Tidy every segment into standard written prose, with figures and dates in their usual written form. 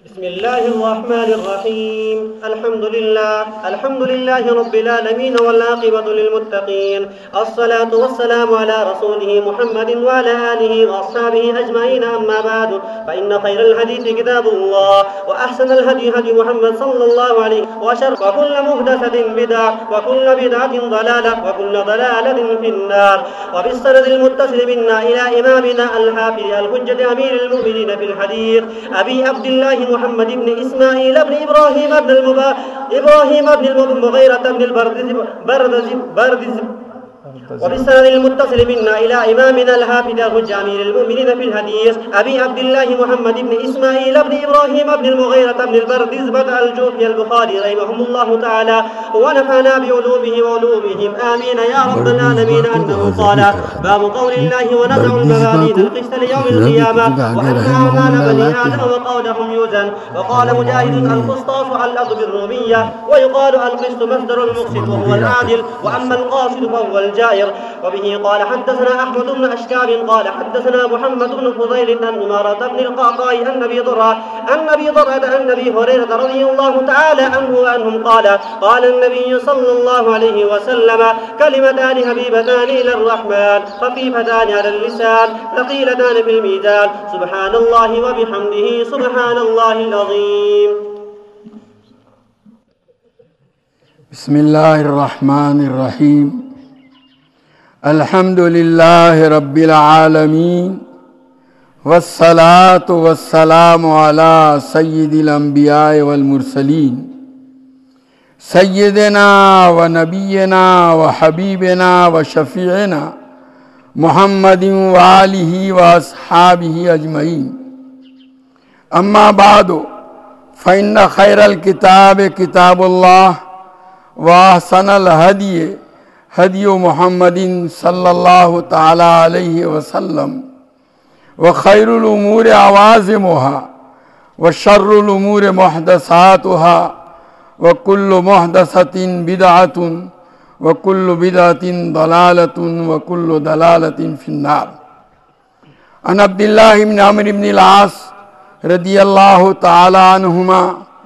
بسم الله الرحمن الرحيم. الحمد لله رب العالمين والعاقبة للمتقين. الصلاة والسلام على رسوله محمد وعلى آله وأصحابه أجمعين. أما بعد، فإن خير الحديث كتاب الله، وأحسن الهدي هدي محمد صلى الله عليه وسلم، وكل محدثة بدعة، وكل بدعة ضلالة، وكل ضلالة في النار. وبالسند المتصل منا إلى إمامنا الحافظ الحجة أمير المؤمنين في الحديث أبي عبد الله محمد بن إسماعيل بن إبراهيم بن المغيرة بن البردز. وبالسند المتصل منا إلى إمامنا الحافظ الحجة أمير المؤمنين في الحديث أبي عبد الله محمد بن إسماعيل بن إبراهيم بن المغيرة بن البردز الجوفي البخاري رحمهم الله تعالى، ونفعنا بعلومه وعلومهم آمين يا رب العالمين. أنه قال: باب قول الله: ونضع الموازين القسط ليوم القيامة، وأن أعمال بني آدم وقولهم يوزن. وقال مجاهد: القسطاس الأرض بالرومية، ويقال القسط مصدر المقسط وهو العادل، وأما القاصد فهو الجائر. وبه قال حدثنا أحمد بن أشكاب قال حدثنا محمد بن فضيل عن أمارة بن القعقاع عن أبي ضرة عن أبي هريرة رضي الله تعالى عنه وعنهم قال النبي صلى الله عليه وسلم: كلمتان حبيبتان إلى الرحمن، خفيفتان على اللسان، ثقيلتان في الميزان، سبحان الله وبحمده، سبحان الله العظيم. بسم الله الرحمن الرحيم. الحمد لله رب العالمين، والصلاة والسلام على سيد الأنبياء والمرسلين، سيدنا ونبينا وحبيبنا وشفيعنا محمد وآله وأصحابه أجمعين. أما بعد، فإن خير الكتاب كتاب الله، وأحسن الهدي هدي محمد صلى الله تعالى عليه وسلم، وخير الأمور عوازمها، وشر الأمور محدثاتها، وكل محدثة بدعة، وكل بدعة ضلالة، وكل ضلالة في النار. عن عبد الله بن عمرو بن العاص رضي الله تعالى عنهما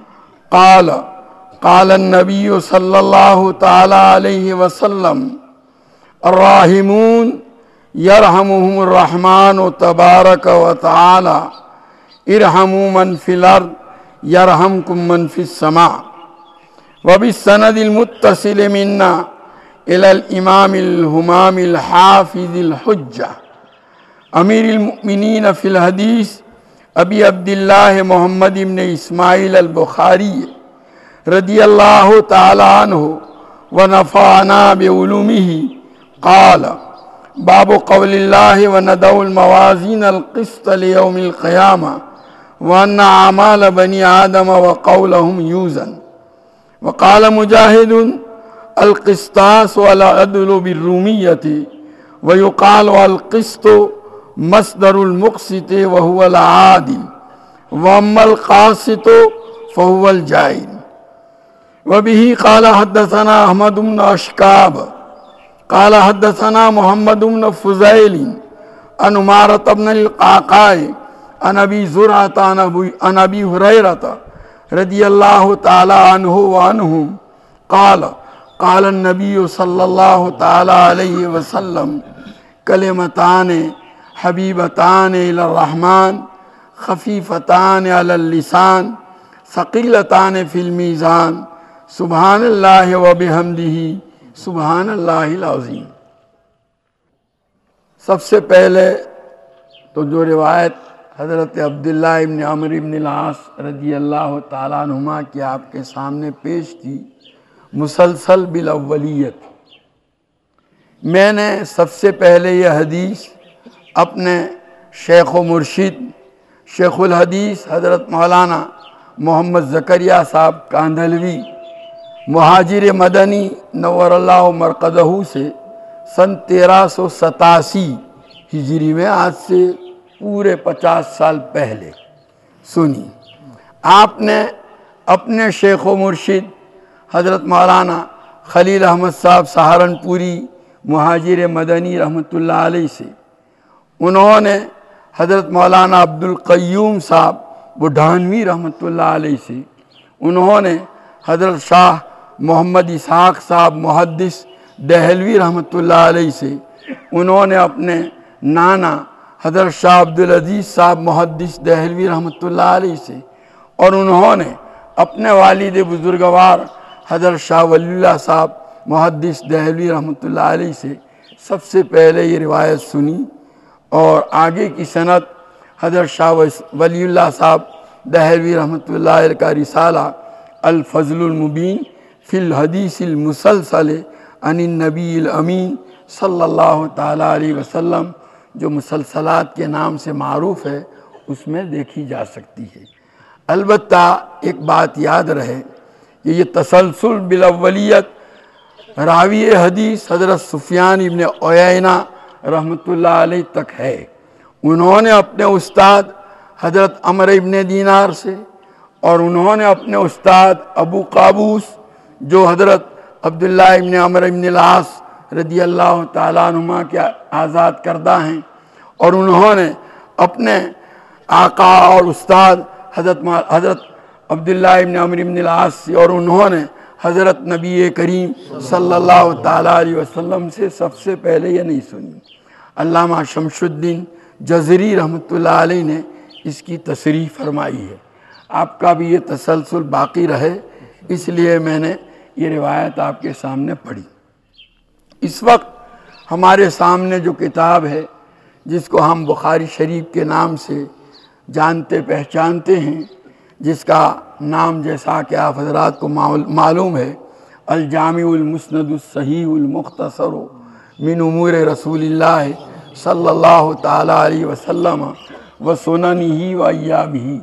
قال النبي صلى الله تعالى عليه وسلم: الراحمون يرحمهم الرحمن تبارك وتعالى، ارحموا من في الأرض يرحمكم من في السماء. وبالسند المتصل منا إلى الإمام الهمام الحافظ الحجة أمير المؤمنين في الحديث أبي عبد الله محمد بن إسماعيل البخاري رضی اللہ تعالی عنہ ونفعنا بعلومه قال: باب قول الله: ونضع الموازين القسط ليوم القيامة، وأن أعمال بني آدم وقولهم يوزن. وقال مجاهد: القسطاس والعدل بالرومية، ويقال القسط مصدر المقسط وهو العادل، وأما القاسط فهو الجائر. وبه قال حدثنا أحمد بن أشكاب قال حدثنا محمد بن فضيل عن أمارة بن القعقاع عن أبي زرعة عن أبي هريرة رضي الله تعالى عنه وعنهم قال النبي صلى الله تعالى عليه وسلم: كلمتان حبيبتان إلى الرحمن، خفيفتان على اللسان، ثقيلتان في الميزان، سبحان اللہ وبحمدہ، سبحان اللہ العظیم۔ سب سے پہلے تو جو روایت حضرت عبداللہ ابن عمرو ابن العاص رضی اللہ تعالیٰ عنہما کی آپ کے سامنے پیش کی، مسلسل بالاولیت، میں نے سب سے پہلے یہ حدیث اپنے شیخ و مرشد شیخ الحدیث حضرت مولانا محمد زکریا صاحب کاندھلوی مہاجر مدنی نور اللہ مرقدہ سے سن 1387 ہجری میں، آج سے پورے 50 سال پہلے سنی۔ آپ نے اپنے شیخ و مرشد حضرت مولانا خلیل احمد صاحب سہارنپوری مہاجر مدنی رحمۃ اللہ علیہ سے، انہوں نے حضرت مولانا عبدالقیوم صاحب بڈھانوی رحمۃ اللہ علیہ سے، انہوں نے حضرت شاہ محمد اسحاق صاحب محدث دہلوی رحمۃ اللہ علیہ سے، انہوں نے اپنے نانا حضرت شاہ عبدالعزیز صاحب محدث دہلوی رحمۃ اللہ علیہ سے، اور انہوں نے اپنے والد بزرگوار حضرت شاہ ولی اللہ صاحب محدث دہلوی رحمۃ اللہ علیہ سے سب سے پہلے یہ روایت سنی، اور آگے کی سند حضرت شاہ ولی اللہ صاحب دہلوی رحمۃ اللہ علیہ کا رسالہ الفضل المبین فی الحدیث المسلسل عن النبی الامین صلی اللہ تعالیٰ علیہ وسلم، جو مسلسلات کے نام سے معروف ہے، اس میں دیکھی جا سکتی ہے۔ البتہ ایک بات یاد رہے کہ یہ تسلسل بالاولیت راوی حدیث حضرت سفیان ابن عیینہ رحمۃ اللہ علیہ تک ہے۔ انہوں نے اپنے استاد حضرت عمرو ابن دینار سے، اور انہوں نے اپنے استاد ابو قابوس جو حضرت عبداللہ ابن عمرو ابن العاص رضی اللہ تعالیٰ عنہما کے آزاد کردہ ہیں، اور انہوں نے اپنے آقا اور استاد حضرت عبداللہ ابن عمرو ابن العاص سے، اور انہوں نے حضرت نبی کریم صلی اللہ تعالیٰ علیہ وسلم سے سب سے پہلے یہ نہیں سنی۔ علامہ شمس الدین جزری رحمۃ اللہ علیہ نے اس کی تصریح فرمائی ہے۔ آپ کا بھی یہ تسلسل باقی رہے، اس لیے میں نے یہ روایت آپ کے سامنے پڑھی۔ اس وقت ہمارے سامنے جو کتاب ہے، جس کو ہم بخاری شریف کے نام سے جانتے پہچانتے ہیں، جس کا نام جیسا کہ آپ حضرات کو معلوم ہے الجامع المسند الصحیح المختصر من امور رسول اللہ صلی اللہ تعالیٰ علیہ وسلم و سننہ و ایامہ،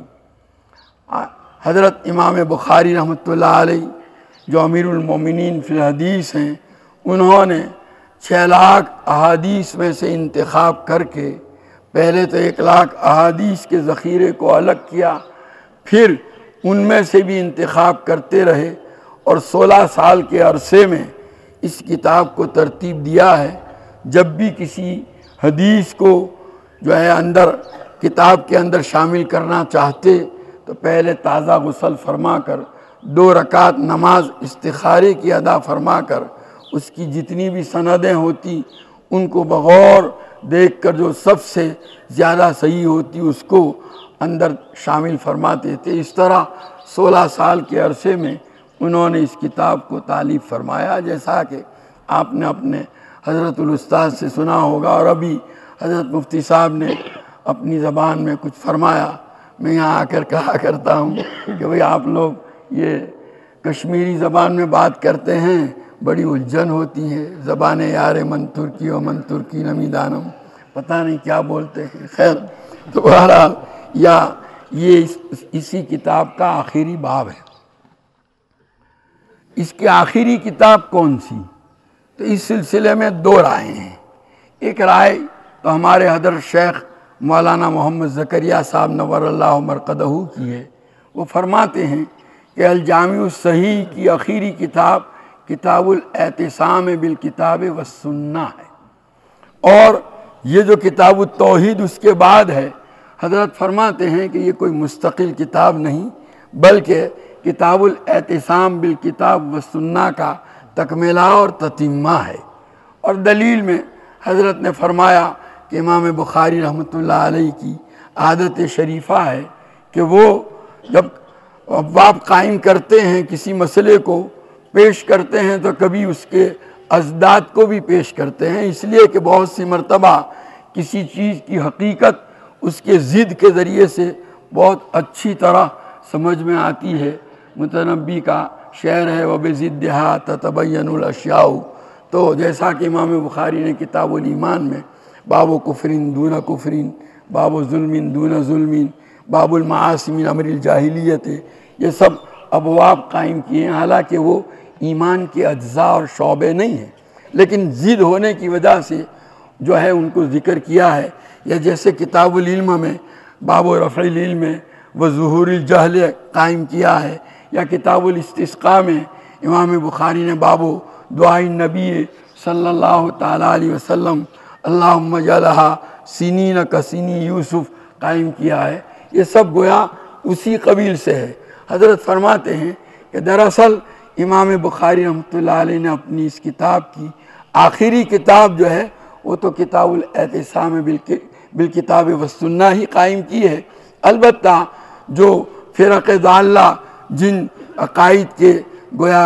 حضرت امام بخاری رحمۃ اللہ علیہ جو امیر المومنین فی الحدیث ہیں، انہوں نے 6 لاکھ احادیث میں سے انتخاب کر کے پہلے تو 1 لاکھ احادیث کے ذخیرے کو الگ کیا، پھر ان میں سے بھی انتخاب کرتے رہے، اور 16 سال کے عرصے میں اس کتاب کو ترتیب دیا ہے۔ جب بھی کسی حدیث کو جو ہے کتاب کے اندر شامل کرنا چاہتے تو پہلے تازہ غسل فرما کر 2 رکعت نماز استخارے کی ادا فرما کر اس کی جتنی بھی سندیں ہوتی ان کو بغور دیکھ کر جو سب سے زیادہ صحیح ہوتی اس کو اندر شامل فرماتے تھے۔ اس طرح 16 سال کے عرصے میں انہوں نے اس کتاب کو تالیف فرمایا، جیسا کہ آپ نے اپنے حضرت الاستاذ سے سنا ہوگا، اور ابھی حضرت مفتی صاحب نے اپنی زبان میں کچھ فرمایا۔ میں یہاں آ کر کہا کرتا ہوں کہ بھئی آپ لوگ یہ کشمیری زبان میں بات کرتے ہیں، بڑی الجھن ہوتی ہے، زبان یار من ترکی و من ترکی نمی دانم، پتہ نہیں کیا بولتے ہیں۔ خیر، تو بہرحال یہ اسی کتاب کا آخری باب ہے۔ اس کی آخری کتاب کون سی؟ تو اس سلسلے میں 2 رائے ہیں۔ ایک رائے تو ہمارے حضرت شیخ مولانا محمد زکریا صاحب نور اللہ مرقدہ کی ہے۔ وہ فرماتے ہیں کہ الجامع الصحیح کی آخری کتاب کتاب الاعتصام بالکتاب والسنہ ہے، اور یہ جو کتاب التوحید اس کے بعد ہے، حضرت فرماتے ہیں کہ یہ کوئی مستقل کتاب نہیں بلکہ کتاب الاعتصام بالکتاب والسنہ کا تکملہ اور تتمہ ہے۔ اور دلیل میں حضرت نے فرمایا کہ امام بخاری رحمۃ اللہ علیہ کی عادت شریفہ ہے کہ وہ جب ابواب قائم کرتے ہیں، کسی مسئلے کو پیش کرتے ہیں، تو کبھی اس کے ازداد کو بھی پیش کرتے ہیں، اس لیے کہ بہت سی مرتبہ کسی چیز کی حقیقت اس کے ضد کے ذریعے سے بہت اچھی طرح سمجھ میں آتی ہے۔ متنبی کا شعر ہے وَبِضِدِّهَا تَتَبَيَّنُ الْأَشْيَاءُ، تو جیسا کہ امام بخاری نے کتاب الایمان میں باب کفر دون کفر، باب ظلم دون ظلم، باب المعاصی من امر الجاہلیت، یہ سب ابواب قائم کیے ہیں، حالانکہ وہ ایمان کے اجزاء اور شعبے نہیں ہیں، لیکن ضد ہونے کی وجہ سے جو ہے ان کو ذکر کیا ہے۔ یا جیسے کتاب العلم میں باب رفع العلم و ظہور الجہل قائم کیا ہے، یا کتاب الاستسقاء میں امام بخاری نے باب دعاء النبی صلی اللہ تعالیٰ علیہ وسلم اللہم اجعلھا سنین کسنی یوسف قائم کیا ہے۔ یہ سب گویا اسی قبیل سے ہے۔ حضرت فرماتے ہیں کہ دراصل امام بخاری رحمۃ اللہ علیہ نے اپنی اس کتاب کی آخری کتاب جو ہے وہ تو کتاب الاعتصام بالکتاب والسنہ ہی قائم کی ہے۔ البتہ جو فرق ضالہ جن عقائد کے گویا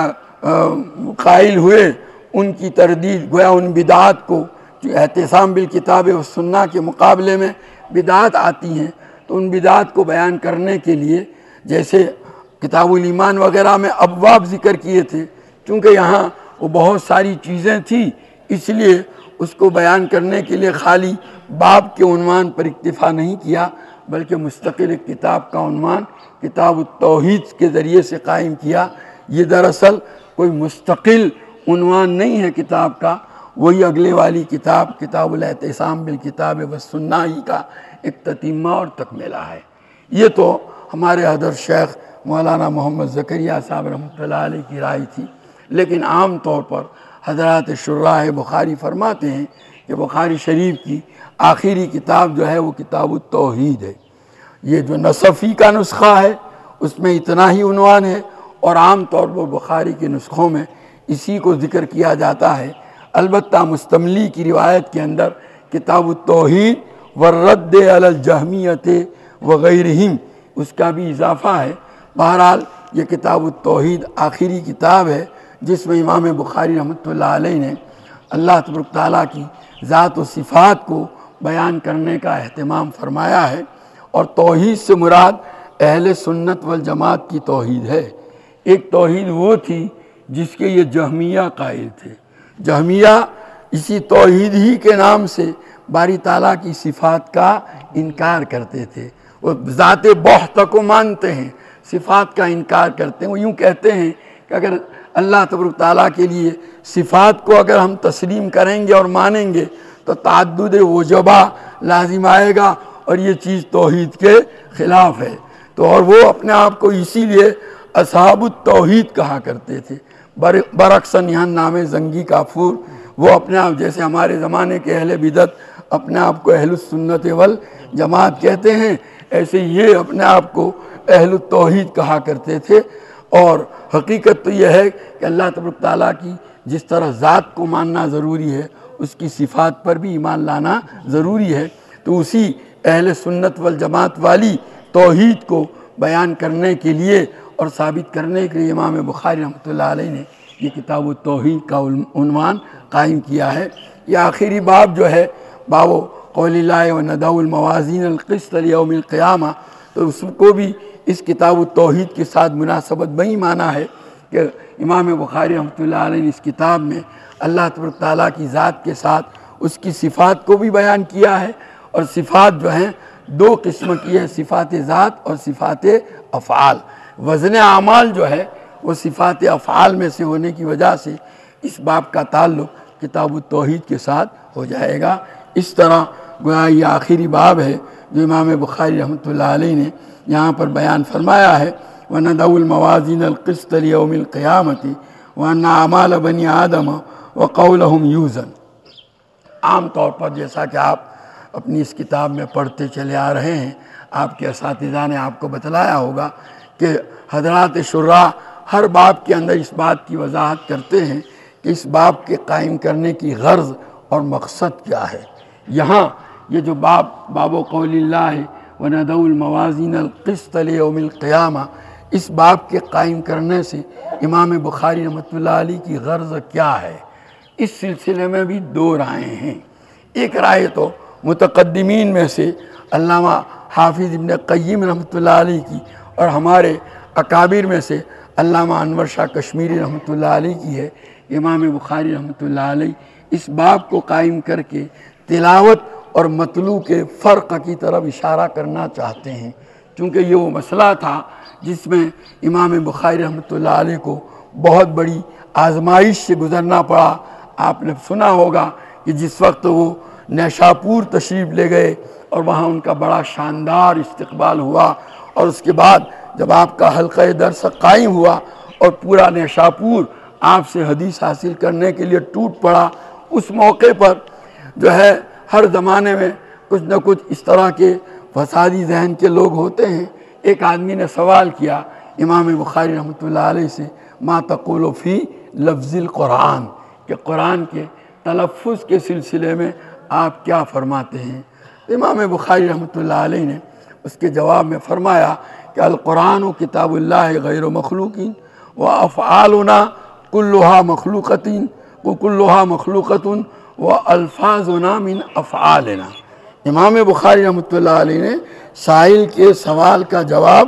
قائل ہوئے، ان کی تردید، گویا ان بدعات کو، جو اعتصام بالکتاب والسنہ کے مقابلے میں بدعات آتی ہیں، تو ان بدعات کو بیان کرنے کے لیے جیسے کتاب الایمان وغیرہ میں ابواب ذکر کیے تھے، چونکہ یہاں وہ بہت ساری چیزیں تھیں، اس لیے اس کو بیان کرنے کے لیے خالی باب کے عنوان پر اکتفا نہیں کیا، بلکہ مستقل ایک کتاب کا عنوان کتاب التوحید کے ذریعے سے قائم کیا۔ یہ دراصل کوئی مستقل عنوان نہیں ہے کتاب کا، وہی اگلے والی کتاب کتاب الاعتصام بالکتاب والسنہ ہی کا ایک تتمہ اور تکملہ ہے۔ یہ تو ہمارے حضرت شیخ مولانا محمد زکریہ صاحب رحمۃ اللہ علیہ کی رائے تھی، لیکن عام طور پر حضرات شراح بخاری فرماتے ہیں کہ بخاری شریف کی آخری کتاب جو ہے وہ کتاب التوحید ہے۔ یہ جو نصفی کا نسخہ ہے اس میں اتنا ہی عنوان ہے، اور عام طور پر بخاری کے نسخوں میں اسی کو ذکر کیا جاتا ہے۔ البتہ مستملی کی روایت کے اندر کتاب التوحید والرد علی الجہمیۃ وغیرہم اس کا بھی اضافہ ہے۔ بہرحال یہ کتاب التوحید آخری کتاب ہے جس میں امام بخاری رحمۃ اللہ علیہ نے اللہ تبارک تعالیٰ کی ذات و صفات کو بیان کرنے کا اہتمام فرمایا ہے، اور توحید سے مراد اہل سنت والجماعت کی توحید ہے۔ ایک توحید وہ تھی جس کے یہ جہمیہ قائل تھے۔ جہمیہ اسی توحید ہی کے نام سے باری تعالیٰ کی صفات کا انکار کرتے تھے۔ وہ ذات بحت کو مانتے ہیں، صفات کا انکار کرتے ہیں۔ وہ یوں کہتے ہیں کہ اگر اللہ تبارک تعالیٰ کے لیے صفات کو اگر ہم تسلیم کریں گے اور مانیں گے تو تعدد وجبہ لازم آئے گا، اور یہ چیز توحید کے خلاف ہے۔ تو اور وہ اپنے آپ کو اسی لیے اصحاب التوحید کہا کرتے تھے۔ برعکس نیہان نام زنگی کافور، وہ اپنے آپ جیسے ہمارے زمانے کے اہل بدعت اپنے آپ کو اہل السنت والجماعت کہتے ہیں، ایسے یہ اپنے آپ کو اہل التوحید کہا کرتے تھے۔ اور حقیقت تو یہ ہے کہ اللہ تبارک تعالیٰ کی جس طرح ذات کو ماننا ضروری ہے، اس کی صفات پر بھی ایمان لانا ضروری ہے۔ تو اسی اہل سنت والجماعت والی توحید کو بیان کرنے کے لیے اور ثابت کرنے کے لیے امام بخاری رحمۃ اللہ علیہ نے یہ کتاب التوحید کا عنوان قائم کیا ہے۔ یہ آخری باب جو ہے باب قول اللہ ونضع الموازین القسط لیوم القیامہ، تو اس کو بھی اس کتاب التوحید کے ساتھ مناسبت بہی مانا ہے کہ امام بخاری رحمۃ اللہ علیہ نے اس کتاب میں اللہ تبارک تعالیٰ کی ذات کے ساتھ اس کی صفات کو بھی بیان کیا ہے، اور صفات جو ہیں دو قسم کی ہے، صفات ذات اور صفات افعال۔ وزن اعمال جو ہے وہ صفات افعال میں سے ہونے کی وجہ سے اس باب کا تعلق کتاب التوحید کے ساتھ ہو جائے گا۔ اس طرح گویا یہ آخری باب ہے جو امام بخاری رحمۃ اللہ علیہ نے یہاں پر بیان فرمایا ہے، وَنَضَعُ الْمَوَازِينَ الْقِسْطَ لِيَوْمِ الْقِيَامَةِ وَأَنَّ أَعْمَالَ بَنِي آدَمَ وَقَوْلَهُمْ يُوزَنُ۔ عام طور پر جیسا کہ آپ اپنی اس کتاب میں پڑھتے چلے آ رہے ہیں، آپ کے اساتذہ نے آپ کو بتلایا ہوگا کہ حضرات شراح ہر باب کے اندر اس بات کی وضاحت کرتے ہیں کہ اس باب کے قائم کرنے کی غرض اور مقصد کیا ہے۔ یہاں یہ جو باب قول اللہ وَنَضَعُ الْمَوَازِينَ الْقِسْطَ لِيَوْمِ الْقِيَامَةِ، اس باب کے قائم کرنے سے امام بخاری رحمۃ اللہ علیہ کی غرض کیا ہے، اس سلسلے میں بھی دو رائے ہیں۔ ایک رائے تو متقدمین میں سے علامہ حافظ ابن قیم رحمۃ اللہ علیہ کی، اور ہمارے اکابر میں سے علامہ انور شاہ کشمیری رحمۃ اللہ علیہ کی ہے۔ امام بخاری رحمۃ اللہ علیہ اس باب کو قائم کر کے تلاوت اور مطلوع کے فرق کی طرف اشارہ کرنا چاہتے ہیں، چونکہ یہ وہ مسئلہ تھا جس میں امام بخاری رحمۃ اللہ علیہ کو بہت بڑی آزمائش سے گزرنا پڑا۔ آپ نے سنا ہوگا کہ جس وقت وہ نیشاپور تشریف لے گئے اور وہاں ان کا بڑا شاندار استقبال ہوا، اور اس کے بعد جب آپ کا حلقہ درس قائم ہوا اور پورا نیشاپور آپ سے حدیث حاصل کرنے کے لیے ٹوٹ پڑا، اس موقع پر جو ہے ہر زمانے میں کچھ نہ کچھ اس طرح کے فسادی ذہن کے لوگ ہوتے ہیں ایک آدمی نے سوال کیا امام بخاری رحمۃ اللہ علیہ سے، ما تقول فی لفظ القرآن، کہ قرآن کے تلفظ کے سلسلے میں آپ کیا فرماتے ہیں؟ امام بخاری رحمۃ اللہ علیہ نے اس کے جواب میں فرمایا کہ القرآن کتاب اللہ غیر مخلوق و افعالنا کلھا مخلوقتین کلھا مخلوقۃ و الفاظنا من افعالنا۔ امام بخاری رحمۃ اللہ علیہ نے سائل کے سوال کا جواب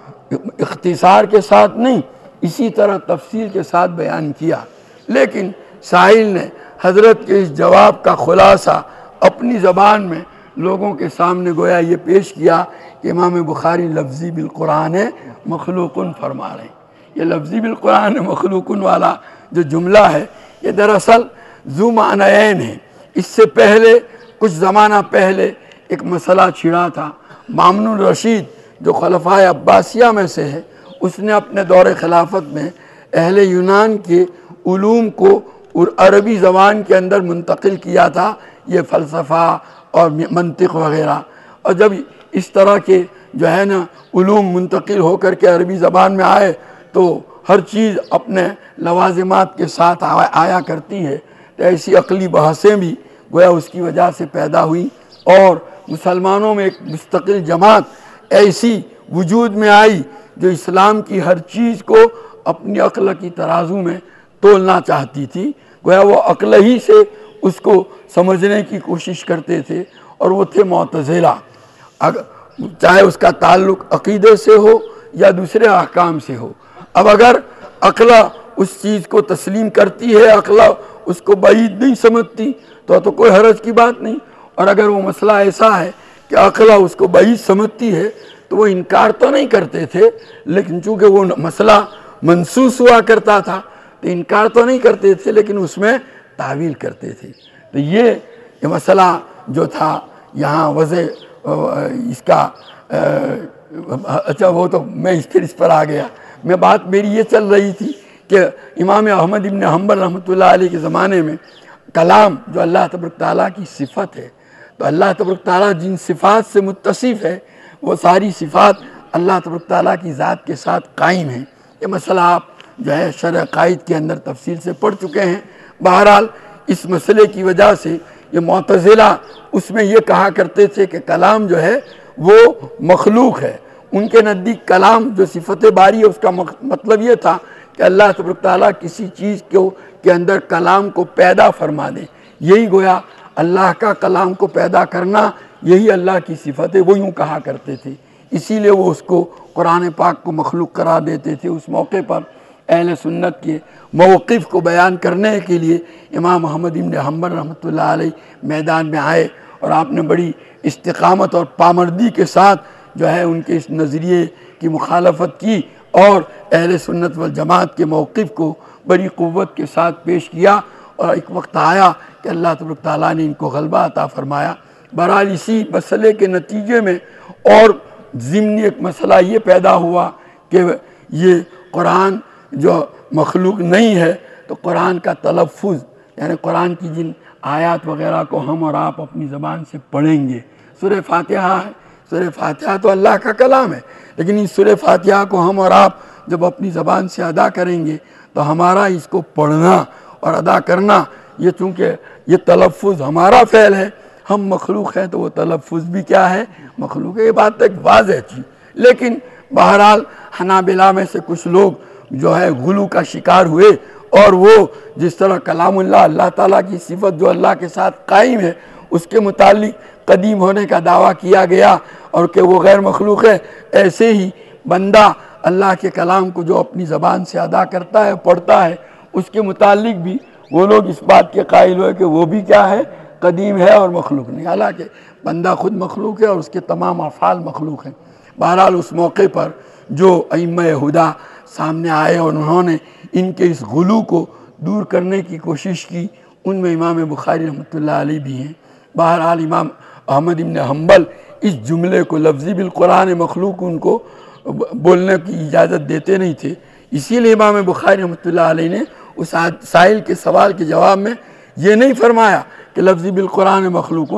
اختصار کے ساتھ نہیں، اسی طرح تفصیل کے ساتھ بیان کیا، لیکن سائل نے حضرت کے اس جواب کا خلاصہ اپنی زبان میں لوگوں کے سامنے گویا یہ پیش کیا کہ امام بخاری لفظی بالقرآن مخلوقن فرما رہے ہیں۔ یہ لفظی بالقرآن مخلوقن والا جو جملہ ہے یہ دراصل ذو معنیین ہے۔ اس سے پہلے کچھ زمانہ پہلے ایک مسئلہ چھڑا تھا، مامون الرشید جو خلفائے عباسیہ میں سے ہے، اس نے اپنے دور خلافت میں اہل یونان کے علوم کو عربی زبان کے اندر منتقل کیا تھا، یہ فلسفہ اور منطق وغیرہ، اور جب اس طرح کے جو ہے نا علوم منتقل ہو کر کے عربی زبان میں آئے تو ہر چیز اپنے لوازمات کے ساتھ آیا کرتی ہے، تو ایسی عقلی بحثیں بھی گویا اس کی وجہ سے پیدا ہوئی، اور مسلمانوں میں ایک مستقل جماعت ایسی وجود میں آئی جو اسلام کی ہر چیز کو اپنی عقل کی ترازو میں تولنا چاہتی تھی، گویا وہ عقل ہی سے اس کو سمجھنے کی کوشش کرتے تھے، اور وہ تھے معتزلہ، چاہے اس کا تعلق عقیدے سے ہو یا دوسرے احکام سے ہو۔ اب اگر عقل اس چیز کو تسلیم کرتی ہے، عقل اس کو بعید نہیں سمجھتی تو کوئی حرج کی بات نہیں، اور اگر وہ مسئلہ ایسا ہے کہ عقل اس کو بعید سمجھتی ہے تو وہ انکار تو نہیں کرتے تھے، لیکن چونکہ وہ مسئلہ منسوس ہوا کرتا تھا تو انکار تو نہیں کرتے تھے لیکن اس میں تعویل کرتے تھے۔ تو یہ مسئلہ جو تھا یہاں وضع اس کا اچھا وہ تو میں پھر اس پر آ گیا، میں بات میری یہ چل رہی تھی کہ امام احمد ابن حنبل رحمۃ اللہ علیہ کے زمانے میں کلام جو اللہ تبارک تعالیٰ کی صفت ہے، تو اللہ تبارک تعالیٰ جن صفات سے متصف ہے وہ ساری صفات اللہ تبارک تعالیٰ کی ذات کے ساتھ قائم ہیں۔ یہ مسئلہ آپ جو ہے شرح قائد کے اندر تفصیل سے پڑھ چکے ہیں۔ بہرحال اس مسئلے کی وجہ سے یہ معتزلہ اس میں یہ کہا کرتے تھے کہ کلام جو ہے وہ مخلوق ہے، ان کے نزدیک کلام جو صفت باری ہے اس کا مطلب یہ تھا کہ اللہ تبارک تعالیٰ کسی چیز کے اندر کلام کو پیدا فرما دے، یہی گویا اللہ کا کلام کو پیدا کرنا یہی اللہ کی صفت ہے، وہ یوں کہا کرتے تھے، اسی لیے وہ اس کو قرآن پاک کو مخلوق قرار دیتے تھے۔ اس موقع پر اہل سنت کے موقف کو بیان کرنے کے لیے امام احمد بن حنبل رحمۃ اللہ علیہ میدان میں آئے، اور آپ نے بڑی استقامت اور پامردی کے ساتھ جو ہے ان کے اس نظریے کی مخالفت کی، اور اہل سنت والجماعت کے موقف کو بڑی قوت کے ساتھ پیش کیا، اور ایک وقت آیا کہ اللہ تبارک تعالیٰ نے ان کو غلبہ عطا فرمایا۔ بہرحال اسی مسئلے کے نتیجے میں اور ضمنی ایک مسئلہ یہ پیدا ہوا کہ یہ قرآن جو مخلوق نہیں ہے تو قرآن کا تلفظ، یعنی قرآن کی جن آیات وغیرہ کو ہم اور آپ اپنی زبان سے پڑھیں گے، سورہ فاتحہ ہے، سورہ فاتحہ تو اللہ کا کلام ہے، لیکن اس سورہ فاتحہ کو ہم اور آپ جب اپنی زبان سے ادا کریں گے تو ہمارا اس کو پڑھنا اور ادا کرنا، یہ چونکہ یہ تلفظ ہمارا فعل ہے، ہم مخلوق ہیں تو وہ تلفظ بھی کیا ہے؟ مخلوق ہے۔ یہ بات ایک واضح چیز، لیکن بہرحال حنابلہ میں سے کچھ لوگ جو ہے غلو کا شکار ہوئے، اور وہ جس طرح کلام اللہ تعالیٰ کی صفت جو اللہ کے ساتھ قائم ہے اس کے متعلق قدیم ہونے کا دعویٰ کیا گیا اور کہ وہ غیر مخلوق ہے، ایسے ہی بندہ اللہ کے کلام کو جو اپنی زبان سے ادا کرتا ہے پڑھتا ہے اس کے متعلق بھی وہ لوگ اس بات کے قائل ہوئے کہ وہ بھی کیا ہے؟ قدیم ہے اور مخلوق نہیں، حالانکہ بندہ خود مخلوق ہے اور اس کے تمام افعال مخلوق ہیں۔ بہرحال اس موقع پر جو ائمہ ہدیٰ سامنے آئے اور انہوں نے ان کے اس غلو کو دور کرنے کی کوشش کی، ان میں امام بخاری رحمۃ اللہ علیہ بھی ہیں۔ بہرحال امام احمد بن حنبل اس جملے کو لفظی بالقرآن مخلوق ان کو بولنے کی اجازت دیتے نہیں تھے، اسی لیے امام بخاری رحمۃ اللہ علیہ نے اس سائل کے سوال کے جواب میں یہ نہیں فرمایا کہ لفظی بالقرآن مخلوق،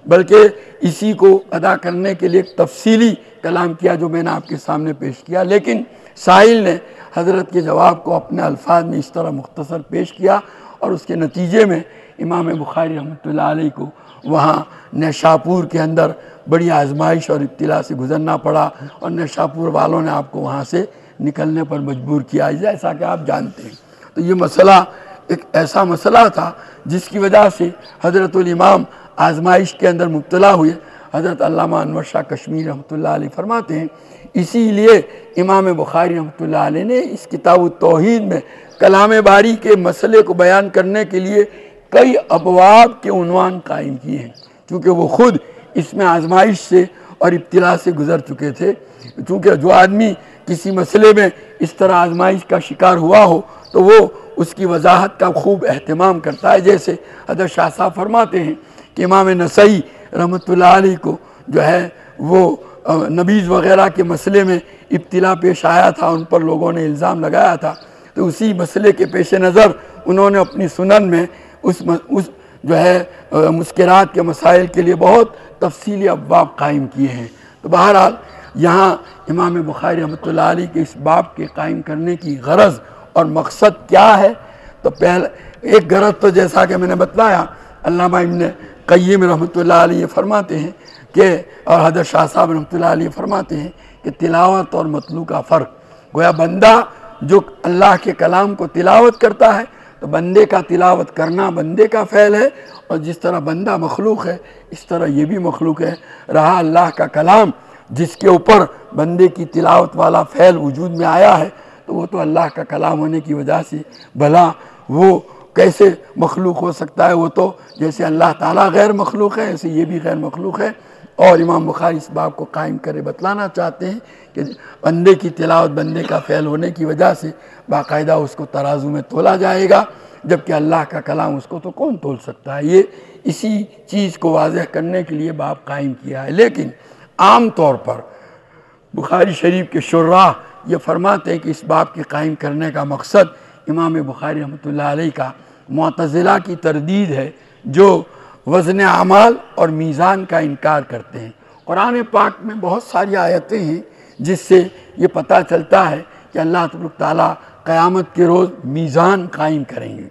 بلکہ اسی کو ادا کرنے کے لیے ایک تفصیلی کلام کیا جو میں نے آپ کے سامنے پیش کیا، لیکن سائل نے حضرت کے جواب کو اپنے الفاظ میں اس طرح مختصر پیش کیا، اور اس کے نتیجے میں امام بخاری رحمۃ اللہ علیہ کو وہاں نیشاپور کے اندر بڑی آزمائش اور ابتلا سے گزرنا پڑا، اور نیشاپور والوں نے آپ کو وہاں سے نکلنے پر مجبور کیا، جیسا کہ آپ جانتے ہیں۔ تو یہ مسئلہ ایک ایسا مسئلہ تھا جس کی وجہ سے حضرت الامام آزمائش کے اندر مبتلا ہوئے۔ حضرت علامہ انور شاہ کشمیری رحمۃ اللہ علیہ فرماتے ہیں اسی لیے امام بخاری رحمۃ اللہ علیہ نے اس کتاب التوحید میں کلام باری کے مسئلے کو بیان کرنے کے لیے کئی ابواب کے عنوان قائم کیے ہیں، کیونکہ وہ خود اس میں آزمائش سے اور ابتلا سے گزر چکے تھے۔ چونکہ جو آدمی کسی مسئلے میں اس طرح آزمائش کا شکار ہوا ہو تو وہ اس کی وضاحت کا خوب اہتمام کرتا ہے، جیسے حضرت شاہ صاحب فرماتے ہیں کہ امام نسائی رحمۃ اللہ علیہ کو جو ہے وہ نبیذ وغیرہ کے مسئلے میں ابتلا پیش آیا تھا، ان پر لوگوں نے الزام لگایا تھا، تو اسی مسئلے کے پیش نظر انہوں نے اپنی سنن میں اس جو ہے مسکرات کے مسائل کے لیے بہت تفصیلی ابواب قائم کیے ہیں۔ تو بہرحال یہاں امام بخاری رحمۃ اللہ علیہ کے اس باب کے قائم کرنے کی غرض اور مقصد کیا ہے؟ تو پہلے ایک غرض تو جیسا کہ میں نے بتلایا، علامہ ابن قیم رحمۃ اللہ علیہ فرماتے ہیں کہ اور حضرت شاہ صاحب رحمۃ اللہ علیہ فرماتے ہیں کہ تلاوت اور مطلوع کا فرق، گویا بندہ جو اللہ کے کلام کو تلاوت کرتا ہے تو بندے کا تلاوت کرنا بندے کا فعل ہے، اور جس طرح بندہ مخلوق ہے اس طرح یہ بھی مخلوق ہے۔ رہا اللہ کا کلام جس کے اوپر بندے کی تلاوت والا فعل وجود میں آیا ہے تو وہ تو اللہ کا کلام ہونے کی وجہ سے بھلا وہ کیسے مخلوق ہو سکتا ہے؟ وہ تو جیسے اللہ تعالیٰ غیر مخلوق ہے ایسے یہ بھی غیر مخلوق ہے۔ اور امام بخاری اس باب کو قائم کرے بتلانا چاہتے ہیں کہ بندے کی تلاوت بندے کا فعل ہونے کی وجہ سے باقاعدہ اس کو ترازو میں تولا جائے گا، جبکہ اللہ کا کلام اس کو تو کون تول سکتا ہے۔ یہ اسی چیز کو واضح کرنے کے لیے باب قائم کیا ہے۔ لیکن عام طور پر بخاری شریف کے شراح یہ فرماتے ہیں کہ اس باب کے قائم کرنے کا مقصد امام بخاری رحمۃ اللہ علیہ کا معتزلہ کی تردید ہے، جو وزن اعمال اور میزان کا انکار کرتے ہیں۔ قرآن پاک میں بہت ساری آیتیں ہیں جس سے یہ پتہ چلتا ہے کہ اللہ تبارک تعالیٰ قیامت کے روز میزان قائم کریں گے۔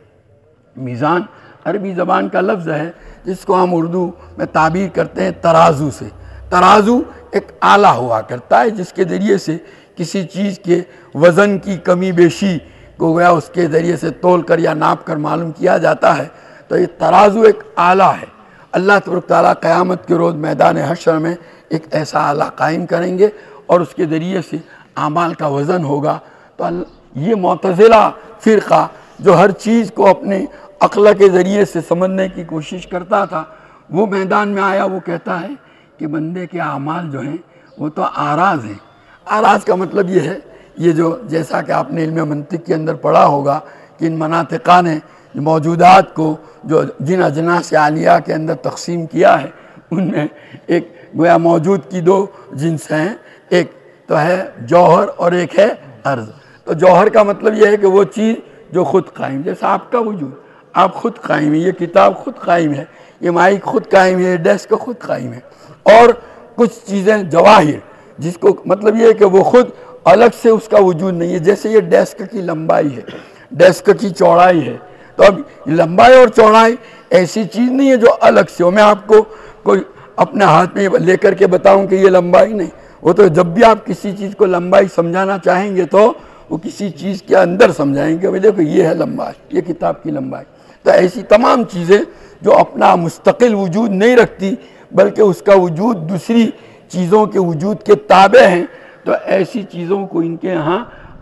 میزان عربی زبان کا لفظ ہے جس کو ہم اردو میں تعبیر کرتے ہیں ترازو سے۔ ترازو ایک آلہ ہوا کرتا ہے جس کے ذریعے سے کسی چیز کے وزن کی کمی بیشی کو گویا اس کے ذریعے سے تول کر یا ناپ کر معلوم کیا جاتا ہے۔ تو یہ ترازو ایک آلہ ہے۔ اللہ تبارک تعالیٰ قیامت کے روز میدان حشر میں ایک ایسا آلہ قائم کریں گے اور اس کے ذریعے سے اعمال کا وزن ہوگا۔ تو یہ معتزلہ فرقہ جو ہر چیز کو اپنے عقل کے ذریعے سے سمجھنے کی کوشش کرتا تھا، وہ میدان میں آیا، وہ کہتا ہے کہ بندے کے اعمال جو ہیں وہ تو آراز ہیں۔ آراز کا مطلب یہ ہے، یہ جو جیسا کہ آپ نے علم منطق کے اندر پڑھا ہوگا کہ ان مناطقہ نے موجودات کو جو جن اجناس عالیہ کے اندر تقسیم کیا ہے ان میں ایک گویا موجود کی دو جنس ہیں، ایک تو ہے جوہر اور ایک ہے عرض۔ تو جوہر کا مطلب یہ ہے کہ وہ چیز جو خود قائم، جیسا آپ کا وجود، آپ خود قائم ہے، یہ کتاب خود قائم ہے، یہ مائک خود قائم ہے، یہ ڈیسک خود قائم ہے۔ اور کچھ چیزیں جواہر جس کو مطلب یہ ہے کہ وہ خود الگ سے اس کا وجود نہیں ہے، جیسے یہ ڈیسک کی لمبائی ہے، ڈیسک کی چوڑائی ہے، تو اب لمبائی اور چوڑائی ایسی چیز نہیں ہے جو الگ سے ہو۔ میں آپ کو کوئی اپنے ہاتھ میں لے کر کے بتاؤں کہ یہ لمبائی نہیں، وہ تو جب بھی آپ کسی چیز کو لمبائی سمجھانا چاہیں گے تو وہ کسی چیز کے اندر سمجھائیں گے، دیکھو یہ ہے لمبائی، یہ کتاب کی لمبائی۔ تو ایسی تمام چیزیں جو اپنا مستقل وجود نہیں رکھتی بلکہ اس کا وجود دوسری چیزوں کے وجود کے تابع ہیں، تو ایسی چیزوں کو ان کے ہاں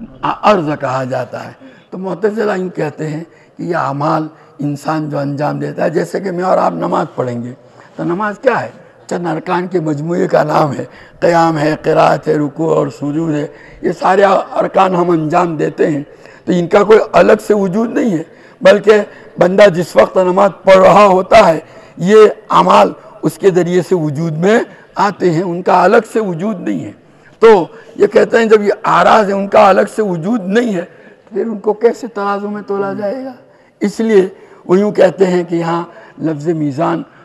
عرض کہا جاتا ہے۔ تو معتزلہ ان کہتے ہیں کہ یہ اعمال انسان جو انجام دیتا ہے، جیسے کہ میں اور آپ نماز پڑھیں گے تو نماز کیا ہے؟ چند ارکان کے مجموعے کا نام ہے، قیام ہے، قرات ہے، رکوع اور سجود ہے، یہ سارے ارکان ہم انجام دیتے ہیں، تو ان کا کوئی الگ سے وجود نہیں ہے، بلکہ بندہ جس وقت نماز پڑھ رہا ہوتا ہے یہ اعمال اس کے ذریعے سے وجود میں آتے ہیں، ان کا الگ سے وجود نہیں ہے۔ تو یہ کہتے ہیں جب یہ آراز ہیں، ان کا الگ سے وجود نہیں ہے، پھر ان کو کیسے ترازو میں تولا جائے گا؟ اس لیے وہ یوں کہتے ہیں کہ یہاں لفظ میزان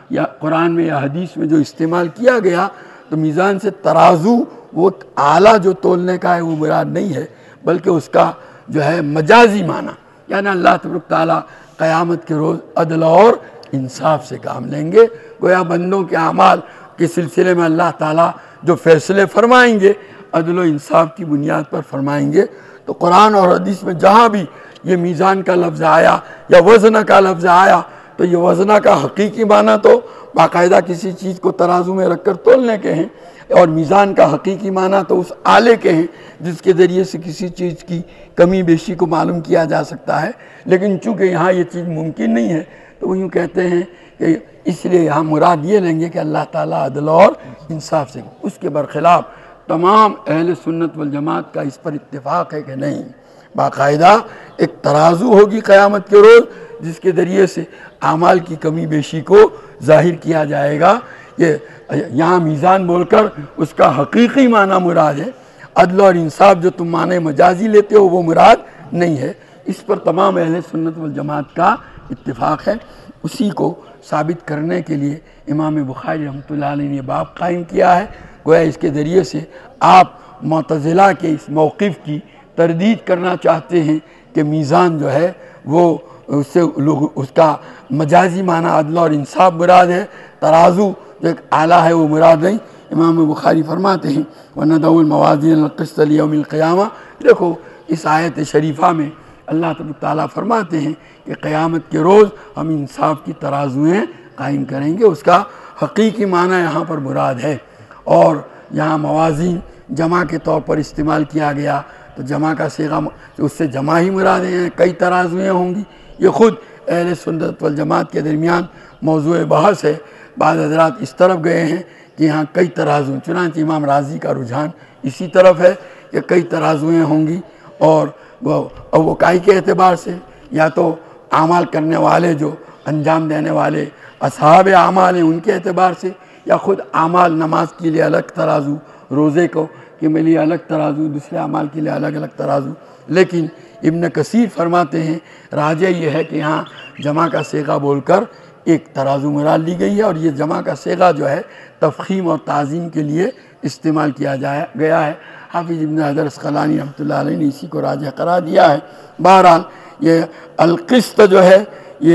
یا قرآن میں یا حدیث میں جو استعمال کیا گیا تو میزان سے ترازو وہ آلہ جو تولنے کا ہے وہ مراد نہیں ہے، بلکہ اس کا جو ہے مجازی معنی، یعنی اللہ تبارک تعالیٰ قیامت کے روز عدل اور انصاف سے کام لیں گے۔ گویا بندوں کے اعمال کے سلسلے میں اللہ تعالیٰ جو فیصلے فرمائیں گے عدل و انصاف کی بنیاد پر فرمائیں گے۔ تو قرآن اور حدیث میں جہاں بھی یہ میزان کا لفظ آیا یا وزن کا لفظ آیا تو یہ وزن کا حقیقی معنی تو باقاعدہ کسی چیز کو ترازو میں رکھ کر تولنے کے ہیں، اور میزان کا حقیقی معنی تو اس آلے کے ہیں جس کے ذریعے سے کسی چیز کی کمی بیشی کو معلوم کیا جا سکتا ہے۔ لیکن چونکہ یہاں یہ چیز ممکن نہیں ہے تو وہ یوں کہتے ہیں کہ اس لیے یہاں مراد یہ لیں گے کہ اللہ تعالیٰ عدل اور انصاف سے۔ اس کے برخلاف تمام اہل سنت والجماعت کا اس پر اتفاق ہے کہ نہیں، باقاعدہ ایک ترازو ہوگی قیامت کے روز جس کے ذریعے سے اعمال کی کمی بیشی کو ظاہر کیا جائے گا۔ یہ یہاں میزان بول کر اس کا حقیقی معنی مراد ہے، عدل اور انصاف جو تم معنی مجازی لیتے ہو وہ مراد نہیں ہے۔ اس پر تمام اہل سنت والجماعت کا اتفاق ہے۔ اسی کو ثابت کرنے کے لیے امام بخاری رحمۃ اللہ علیہ نے باب قائم کیا ہے۔ گویا اس کے ذریعے سے آپ معتزلہ کے اس موقف کی تردید کرنا چاہتے ہیں کہ میزان جو ہے وہ اس کا مجازی معنی عدل اور انصاف مراد ہے، ترازو جو ایک آلہ ہے وہ مراد نہیں۔ امام بخاری فرماتے ہیں وَنَضَعُ الْمَوَازِينَ الْقِسْطَ لِيَوْمِ الْقِيَامَةِ۔ دیکھو اس آیت شریفہ میں اللہ تعالیٰ فرماتے ہیں کہ قیامت کے روز ہم انصاف کی ترازویں قائم کریں گے، اس کا حقیقی معنی یہاں پر مراد ہے۔ اور یہاں موازین جمع کے طور پر استعمال کیا گیا تو جمع کا صیغہ اس سے جمع ہی مراد ہیں، کئی ترازویں ہوں گی۔ یہ خود اہل سنت والجماعت کے درمیان موضوع بحث ہے۔ بعض حضرات اس طرف گئے ہیں کہ یہاں کئی ترازویں، چنانچہ امام راضی کا رجحان اسی طرف ہے کہ کئی ترازویں ہوں گی، اور وہ کائی کے اعتبار سے یا تو اعمال کرنے والے جو انجام دینے والے اصحاب اعمال ہیں ان کے اعتبار سے، یا خود اعمال نماز کے لیے الگ ترازو، روزے کو کے لیے الگ ترازو، دوسرے اعمال کے لیے الگ الگ ترازو۔ لیکن ابن کثیر فرماتے ہیں راجح یہ ہے کہ یہاں جمع کا صیغہ بول کر ایک ترازو مراد لی گئی ہے، اور یہ جمع کا صیغہ جو ہے تفخیم اور تعظیم کے لیے استعمال کیا گیا ہے۔ حافظ ابن حجر اسقلانی رحمۃ اللہ علیہ نے اسی کو راجح قرار دیا ہے۔ بہرحال یہ القسط جو ہے یہ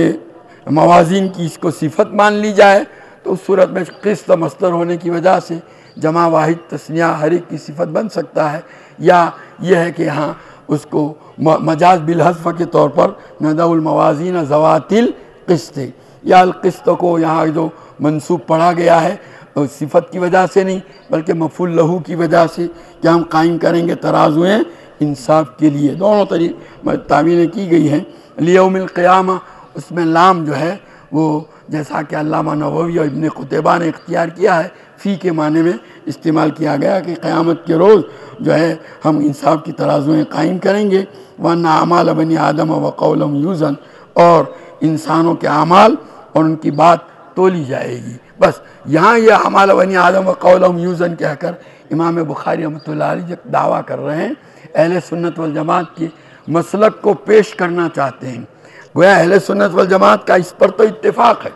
موازین کی اس کو صفت مان لی جائے تو اس صورت میں قسط مصدر ہونے کی وجہ سے جمع واحد تثنیہ ہر ایک کی صفت بن سکتا ہے، یا یہ ہے کہ یہاں اس کو مجاز بالحذف کے طور پر نضع الموازین ذوات القسط، یا القسط کو یہاں جو منصوب پڑھا گیا ہے صفت کی وجہ سے نہیں بلکہ مفعول لہو کی وجہ سے کہ ہم قائم کریں گے ترازویں انصاف کے لیے۔ دونوں طریقے تعبیریں کی گئی ہیں۔ لیوم القیامہ اس میں لام جو ہے وہ جیسا کہ علامہ نووی اور ابن قتیبہ نے اختیار کیا ہے فی کے معنی میں استعمال کیا گیا کہ قیامت کے روز جو ہے ہم انصاف کی ترازویں قائم کریں گے۔ وَأَنَّ أَعْمَالَ بَنِي آدَمَ وَقَوْلَهُمْ يُوزَنُ، اور انسانوں کے اعمال اور ان کی بات تولی جائے گی۔ بس یہاں یہ اعمال بنی آدم وقولہم یوزن کہہ کر امام بخاری رحمۃ اللہ علیہ جو دعویٰ کر رہے ہیں اہل سنت والجماعت کے مسلک کو پیش کرنا چاہتے ہیں۔ گویا اہل سنت والجماعت کا اس پر تو اتفاق ہے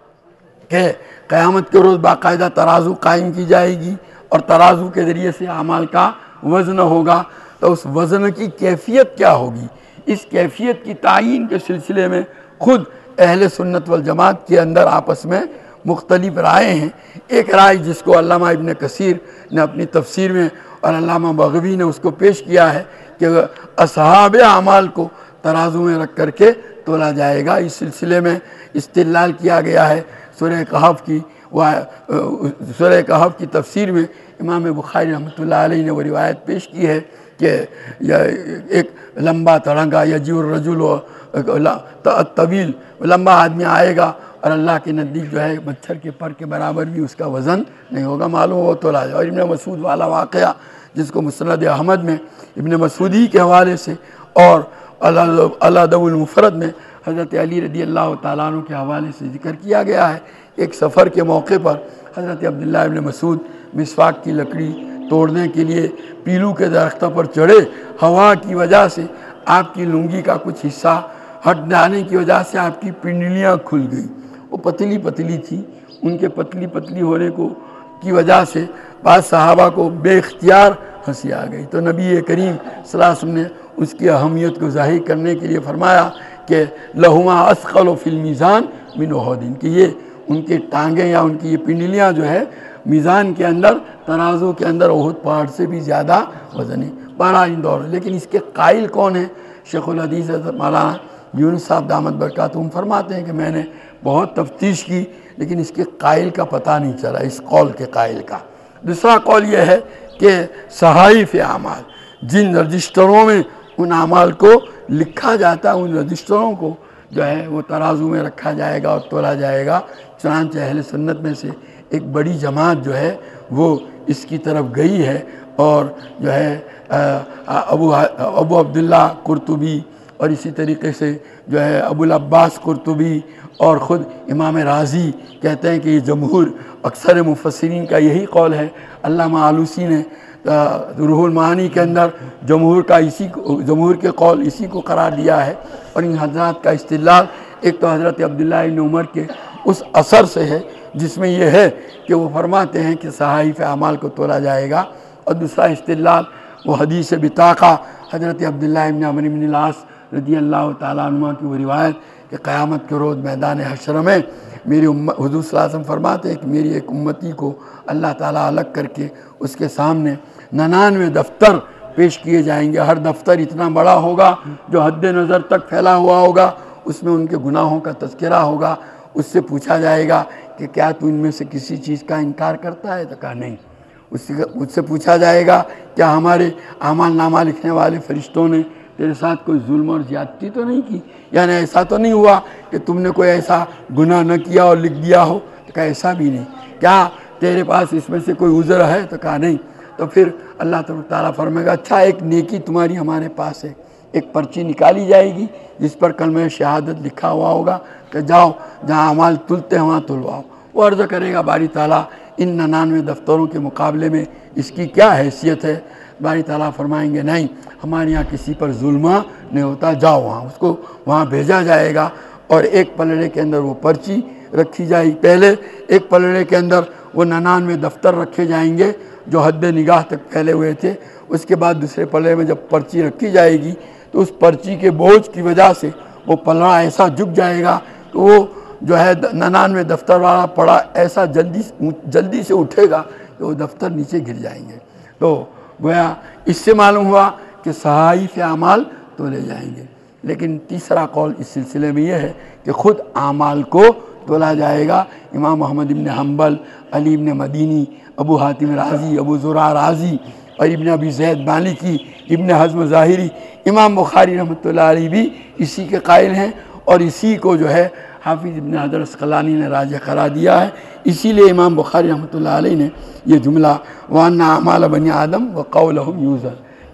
کہ قیامت کے روز باقاعدہ ترازو قائم کی جائے گی اور ترازو کے ذریعے سے اعمال کا وزن ہوگا، تو اس وزن کی کیفیت کیا ہوگی، اس کیفیت کی تعیین کے سلسلے میں خود اہل سنت والجماعت کے اندر آپس میں مختلف رائے ہیں۔ ایک رائے جس کو علامہ ابن کثیر نے اپنی تفسیر میں اور علامہ بغوی نے اس کو پیش کیا ہے کہ اصحاب اعمال کو ترازو میں رکھ کر کے تولا جائے گا۔ اس سلسلے میں استدلال کیا گیا ہے سورہ کہف کی تفسیر میں امام بخاری رحمۃ اللہ علیہ نے وہ روایت پیش کی ہے کہ ایک لمبا تڑنگا یجیء الرجل طویل، لمبا آدمی آئے گا اور اللہ کے نزدیک جو ہے مچھر کے پر کے برابر بھی اس کا وزن نہیں ہوگا، معلوم وہ تولا جائے۔ اور ابن مسعود والا واقعہ جس کو مسند احمد میں ابن مسعودی کے حوالے سے اور الادب المفرد میں حضرت علی رضی اللہ تعالیٰ عنہ کے حوالے سے ذکر کیا گیا ہے۔ ایک سفر کے موقع پر حضرت عبداللہ ابن مسعود مسواک کی لکڑی توڑنے کے لیے پیلو کے درختوں پر چڑھے، ہوا کی وجہ سے آپ کی لنگی کا کچھ حصہ ہٹ جانے کی وجہ سے آپ کی پنڈلیاں کھل گئی، وہ پتلی پتلی تھی، ان کے پتلی پتلی ہونے کی وجہ سے بعض صحابہ کو بے اختیار ہنسی آ گئی، تو نبی کریم صلی اللہ علیہ وسلم نے اس کی اہمیت کو ظاہر کرنے کے لیے فرمایا کہ لہما اثقل فی المیزان من احد، کہ یہ ان کے ٹانگیں یا ان کی یہ پنڈلیاں جو ہے میزان کے اندر، ترازو کے اندر احد پہاڑ سے بھی زیادہ وزنی۔ بارہ ان دور، لیکن اس کے قائل کون ہیں؟ شیخ الحدیث حضرت مولانا یونس صاحب دامت برکاتہم فرماتے ہیں کہ میں نے بہت تفتیش کی لیکن اس کے قائل کا پتہ نہیں چلا، اس قول کے قائل کا۔ دوسرا قول یہ ہے کہ صحائف اعمال، جن رجسٹروں میں ان اعمال کو لکھا جاتا ہے، ان رجسٹروں کو جو ہے وہ ترازو میں رکھا جائے گا اور تولا جائے گا۔ چنانچہ اہل سنت میں سے ایک بڑی جماعت جو ہے وہ اس کی طرف گئی ہے، اور جو ہے ابو عبداللہ قرطبی اور اسی طریقے سے جو ہے ابو العباس قرطبی اور خود امام رازی کہتے ہیں کہ یہ جمہور اکثر مفسرین کا یہی قول ہے۔ علامہ آلوسی نے روح المعانی کے اندر جمہور کے قول اسی کو قرار دیا ہے، اور ان حضرات کا استدلال ایک تو حضرت عبداللہ ابن عمر کے اس اثر سے ہے جس میں یہ ہے کہ وہ فرماتے ہیں کہ صحائف اعمال کو تولا جائے گا، اور دوسرا استدلال وہ حدیث بطاقہ حضرت عبداللہ ابن عمرو بن العاص رضی اللہ تعالیٰ عنہ کی وہ روایت کہ قیامت کے روز میدان حشر میں میری حضور صلی اللہ علیہ وسلم فرماتے ہیں کہ میری ایک امتی کو اللہ تعالیٰ الگ کر کے اس کے سامنے 99 دفتر پیش کیے جائیں گے، ہر دفتر اتنا بڑا ہوگا جو حد نظر تک پھیلا ہوا ہوگا، اس میں ان کے گناہوں کا تذکرہ ہوگا۔ اس سے پوچھا جائے گا کہ کیا تو ان میں سے کسی چیز کا انکار کرتا ہے؟ تو کہا نہیں۔ اس سے پوچھا جائے گا کیا ہمارے اعمال نامہ لکھنے والے فرشتوں نے تیرے ساتھ کوئی ظلم اور زیادتی تو نہیں کی، یعنی ایسا تو نہیں ہوا کہ تم نے کوئی ایسا گناہ نہ کیا اور لکھ دیا ہو؟ تو کہا ایسا بھی نہیں۔ کیا تیرے پاس اس میں سے کوئی عذر ہے؟ تو کہا نہیں۔ تو پھر اللہ تعالیٰ فرمائے گا اچھا ایک نیکی تمہاری ہمارے پاس ہے، ایک پرچی نکالی جائے گی جس پر کلمہ شہادت لکھا ہوا ہوگا کہ جاؤ جہاں اعمال تلتے ہیں وہاں تلواؤ۔ وہ عرض کرے گا باری تعالیٰ ان 99 دفتروں کے مقابلے میں اس کی کیا حیثیت ہے؟ باری تعالیٰ فرمائیں گے نہیں، ہمارے یہاں کسی پر ظلم نہیں ہوتا، جاؤ وہاں۔ اس کو وہاں بھیجا جائے گا اور ایک پلڑے کے اندر وہ پرچی رکھی جائے گی۔ پہلے ایک پلڑے کے اندر وہ 99 دفتر رکھے جائیں گے جو حد نگاہ تک پھیلے ہوئے تھے۔ اس کے بعد دوسرے پلڑے میں جب پرچی رکھی جائے گی تو اس پرچی کے بوجھ کی وجہ سے وہ پلڑا ایسا جھک جائے گا کہ وہ جو ہے 99 دفتر والا پڑا ایسا جلدی سے اٹھے گا کہ وہ دفتر نیچے گر جائیں گے۔ تو گویا اس سے معلوم ہوا کہ صحائف اعمال تولے جائیں گے۔ لیکن تیسرا قول اس سلسلے میں یہ ہے کہ خود اعمال کو تولا جائے گا۔ امام محمد بن حنبل، علی بن مدینی، ابو حاتم رازی، ابو زرع رازی اور ابن ابی زید مالکی، ابن حزم ظاہری، امام بخاری رحمۃ اللہ علیہ بھی اسی کے قائل ہیں، اور اسی کو جو ہے حافظ ابن حجر عسقلانی نے راجح قرار دیا ہے۔ اسی لیے امام بخاری رحمۃ اللہ علیہ نے یہ جملہ وَأَنَّ أَعْمَالَ بَنِي آدم وَقَوْلَهُمْ يُوزَنُ،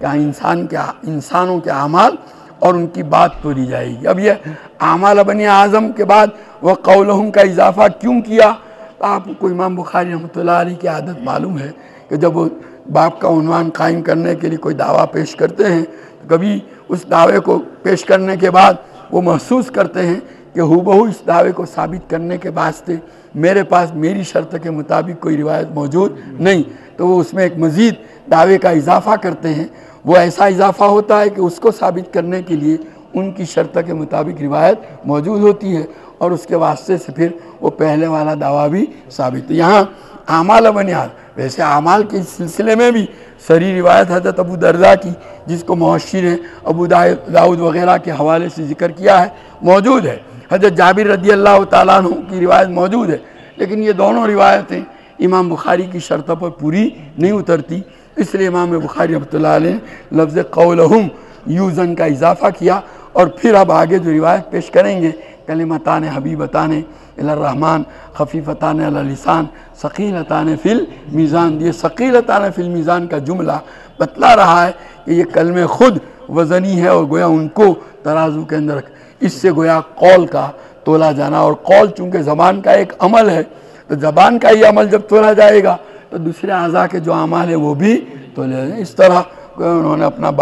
کہ انسانوں کے اعمال اور ان کی بات تولی جائے گی۔ اب یہ اعمال بنی آدم کے بعد وَقَوْلَهُمْ کا اضافہ کیوں کیا؟ تو آپ کو امام بخاری رحمۃ اللہ علیہ کی عادت معلوم ہے کہ جب وہ باپ کا عنوان قائم کرنے کے لیے کوئی دعویٰ پیش کرتے ہیں تو کبھی اس دعوے کو پیش کرنے کے بعد وہ محسوس کرتے ہیں کہ ہو اس دعوے کو ثابت کرنے کے واسطے میرے پاس میری شرط کے مطابق کوئی روایت موجود نہیں، تو وہ اس میں ایک مزید دعوے کا اضافہ کرتے ہیں۔ وہ ایسا اضافہ ہوتا ہے کہ اس کو ثابت کرنے کے لیے ان کی شرط کے مطابق روایت موجود ہوتی ہے، اور اس کے واسطے سے پھر وہ پہلے والا دعویٰ بھی ثابت ہے۔ یہاں اعمال بنیاد، ویسے اعمال کے سلسلے میں بھی صریح روایت حضرت ابو درداء کی، جس کو محشر نے ابو داؤد وغیرہ کے حوالے سے ذکر کیا ہے، موجود ہے۔ حضرت جابر رضی اللہ تعالیٰ عنہ کی روایت موجود ہے، لیکن یہ دونوں روایتیں امام بخاری کی شرطوں پر پوری نہیں اترتی، اس لیے امام بخاری رحمۃ اللہ علیہ نے لفظ قولہم یوزن کا اضافہ کیا۔ اور پھر اب آگے جو روایت پیش کریں گے، کلمتان حبیبتان الی الرحمن خفیفتان علی اللسان ثقیلتان فی المیزان، یہ ثقیلتان فی المیزان کا جملہ بتلا رہا ہے کہ یہ کلمے خود وزنی ہے، اور گویا ان کو ترازو کے اندر اس سے گویا قول کا تولا جانا، اور قول چونکہ زبان کا ایک عمل ہے تو زبان کا یہ عمل جب تولا جائے گا تو دوسرے اعضاء کے جو اعمال ہیں وہ بھی تولے جائیں۔ اس طرح انہوں نے اپنا باب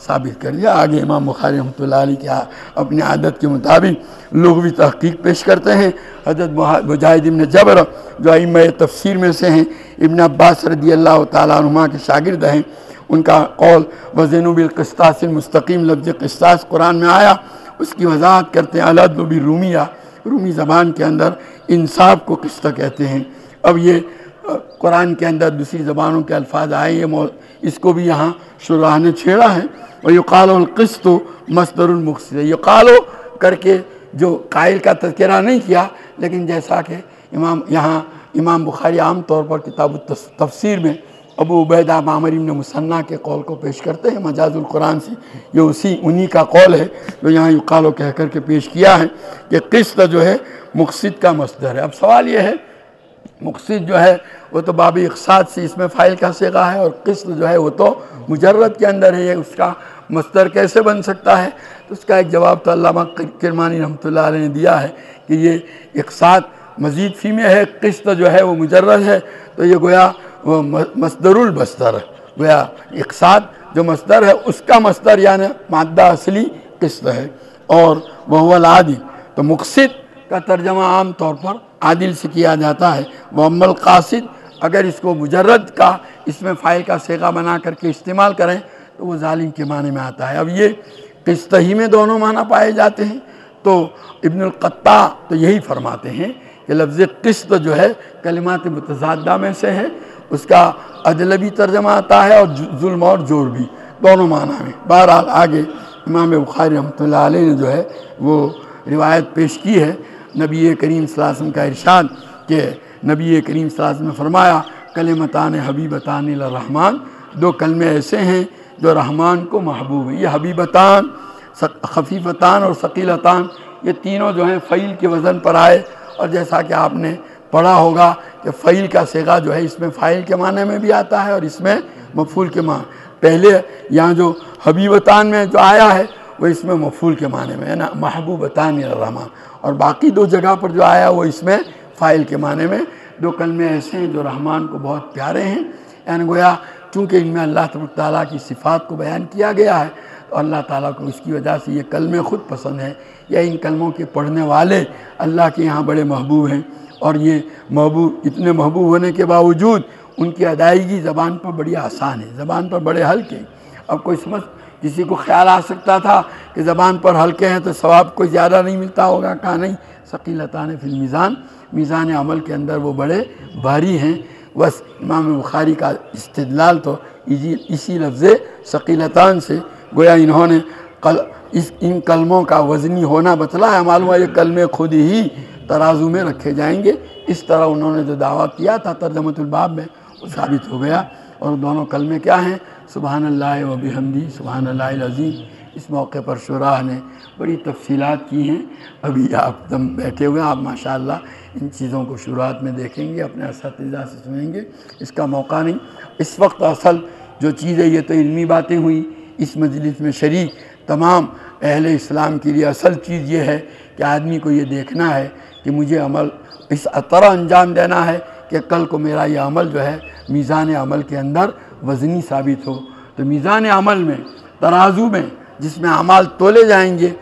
ثابت کر دیا۔ آگے امام بخاری رحمۃ اللہ علیہ کیا اپنی عادت کے مطابق لغوی تحقیق پیش کرتے ہیں۔ حضرت مجاہد ابن جبر جو ائمہ تفسیر میں سے ہیں، ابن عباس رضی اللہ تعالیٰ عنہما کے شاگرد ہیں، ان کا قول وزنوا بالقسطاس المستقیم، لفظ قسطاس قرآن میں آیا، اس کی وضاحت کرتے ہیں العدل بالرومیہ، رومی زبان کے اندر انصاف کو قسط کہتے ہیں۔ اب یہ قرآن کے اندر دوسری زبانوں کے الفاظ آئے، یہ اس کو بھی یہاں شراح نے چھیڑا ہے۔ وَيُقَالُ الْقِسْطُ مصدر المقسط، یقالو کر کے جو قائل کا تذکرہ نہیں کیا، لیکن جیسا کہ امام بخاری عام طور پر کتاب التفسیر میں ابو عبیدہ معمر بن مثنیٰ کے قول کو پیش کرتے ہیں مجاز القرآن سے، یہ انہی کا قول ہے جو یہاں یقالو کہہ کر کے پیش کیا ہے کہ قسط جو ہے مقصد کا مصدر ہے۔ اب سوال یہ ہے مقصد جو ہے وہ تو باب اقصاد سے اس میں فاعل کا صیغہ ہے، اور قسط جو ہے وہ تو مجرد کے اندر ہے، یہ اس کا مصدر کیسے بن سکتا ہے؟ تو اس کا ایک جواب تو علامہ کرمانی رحمۃ اللہ علیہ نے دیا ہے کہ یہ اقصاد مزید فی میں ہے، قسط جو ہے وہ مجرد ہے، تو یہ گویا وہ مصدر المصدر ہے، گویا اقصاد جو مصدر ہے اس کا مصدر یعنی مادہ اصلی قسط ہے، اور وہ العادل، تو مقصد کا ترجمہ عام طور پر عادل سے کیا جاتا ہے۔ وَأَمَّا الْقَاصِد، اگر اس کو مجرد کا اس میں فاعل کا صیغہ بنا کر کے استعمال کریں تو وہ ظالم کے معنی میں آتا ہے۔ اب یہ قسط ہی میں دونوں معنی پائے جاتے ہیں، تو ابن القطع تو یہی فرماتے ہیں کہ لفظ قسط جو ہے کلمات متضادہ میں سے ہے، اس کا عدل بھی ترجمہ آتا ہے اور ظلم اور جور بھی، دونوں معنی میں۔ بہرحال آگے امام بخاری رحمۃ اللہ علیہ نے جو ہے وہ روایت پیش کی ہے نبی کریم صلی اللہ علیہ وسلم کا ارشاد کہ نبی کریم صلی اللہ علیہ وسلم نے فرمایا کلمتان حبیبتان للرحمن، دو کلمے ایسے ہیں جو رحمان کو محبوب ہیں۔ یہ حبیبتان، خفیفتان اور ثقیلتان، یہ تینوں جو ہیں فعیل کے وزن پر آئے، اور جیسا کہ آپ نے پڑھا ہوگا کہ فعیل کا صیغہ جو ہے اس میں فاعل کے معنی میں بھی آتا ہے اور اس میں مفعول کے معنی، پہلے یہاں جو حبیبتان میں جو آیا ہے وہ اس میں مفعول کے معنی میں ہے نا، محبوبتان الرحمن، اور باقی دو جگہ پر جو آیا وہ اس میں فاعل کے معنی میں۔ دو کلمے ایسے ہیں جو رحمان کو بہت پیارے ہیں، یعنی گویا چونکہ ان میں اللہ تبارک تعالیٰ کی صفات کو بیان کیا گیا ہے تو اللہ تعالیٰ کو اس کی وجہ سے یہ کلمے خود پسند ہیں، یا ان کلموں کے پڑھنے والے اللہ کے یہاں بڑے محبوب ہیں، اور یہ محبوب اتنے محبوب ہونے کے باوجود ان کی ادائیگی زبان پر بڑی آسان ہے، زبان پر بڑے ہلکے ہیں۔ اب کوئی کسی کو خیال آ سکتا تھا کہ زبان پر ہلکے ہیں تو ثواب کوئی زیادہ نہیں ملتا ہوگا، کہا نہیں، ثقیلتان فی المیزان، میزان عمل کے اندر وہ بڑے بھاری ہیں۔ بس امام بخاری کا استدلال تو اسی لفظ ثقیلتان سے، گویا انہوں نے ان کلموں کا وزنی ہونا بتلایا، معلوم ہے یہ کلمے خود ہی ترازو میں رکھے جائیں گے، اس طرح انہوں نے جو دعویٰ کیا تھا ترجمۃ الباب میں وہ ثابت ہو گیا۔ اور دونوں کلمے کیا ہیں؟ سبحان اللہ و بحمدی، سبحان اللہ العظیم۔ اس موقع پر شراح نے بڑی تفصیلات کی ہیں، ابھی آپ تم بیٹھے ہوئے ہیں، آپ ماشاءاللہ ان چیزوں کو شروعات میں دیکھیں گے، اپنے اساتذہ سے سنیں گے، اس کا موقع نہیں اس وقت۔ اصل جو چیز ہے یہ تو علمی باتیں ہوئی، اس مجلس میں شریک تمام اہل اسلام کے لیے اصل چیز یہ ہے کہ آدمی کو یہ دیکھنا ہے کہ مجھے عمل اس طرح انجام دینا ہے کہ کل کو میرا یہ عمل جو ہے میزان عمل کے اندر وزنی ثابت ہو۔ تو میزان عمل میں، ترازو میں جس میں اعمال تولے جائیں گے،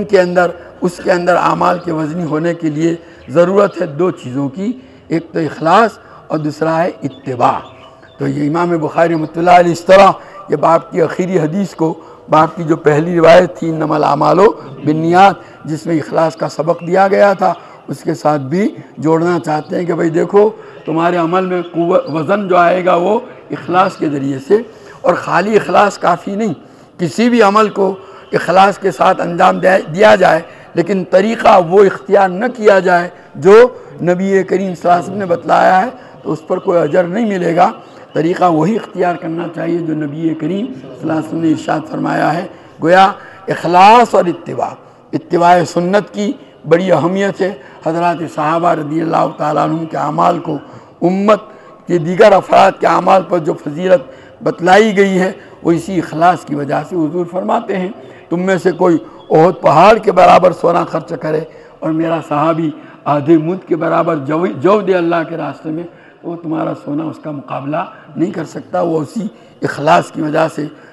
اس کے اندر اعمال کے وزنی ہونے کے لیے ضرورت ہے دو چیزوں کی، ایک تو اخلاص اور دوسرا ہے اتباع۔ تو یہ امام بخاری رحمۃ اللہ علیہ اس طرح یہ باب کی آخری حدیث کو، باب کی جو پہلی روایت تھی انما الاعمال بالنیات، جس میں اخلاص کا سبق دیا گیا تھا، اس کے ساتھ بھی جوڑنا چاہتے ہیں کہ بھئی دیکھو تمہارے عمل میں وزن جو آئے گا وہ اخلاص کے ذریعے سے، اور خالی اخلاص کافی نہیں، کسی بھی عمل کو اخلاص کے ساتھ انجام دیا جائے لیکن طریقہ وہ اختیار نہ کیا جائے جو نبی کریم صلی اللہ علیہ وسلم نے بتلایا ہے تو اس پر کوئی اجر نہیں ملے گا۔ طریقہ وہی اختیار کرنا چاہیے جو نبی کریم صلی اللہ علیہ وسلم نے ارشاد فرمایا ہے۔ گویا اخلاص اور اتباع سنت کی بڑی اہمیت ہے۔ حضرات صحابہ رضی اللہ تعالیٰ عنہم کے اعمال کو امت کے دیگر افراد کے اعمال پر جو فضیلت بتلائی گئی ہے وہ اسی اخلاص کی وجہ سے حضور فرماتے ہیں تم میں سے کوئی احد پہاڑ کے برابر سونا خرچ کرے اور میرا صحابی آدھے مد کے برابر جو دے اللہ کے راستے میں، تو وہ تمہارا سونا اس کا مقابلہ نہیں کر سکتا۔ وہ اسی اخلاص کی وجہ سے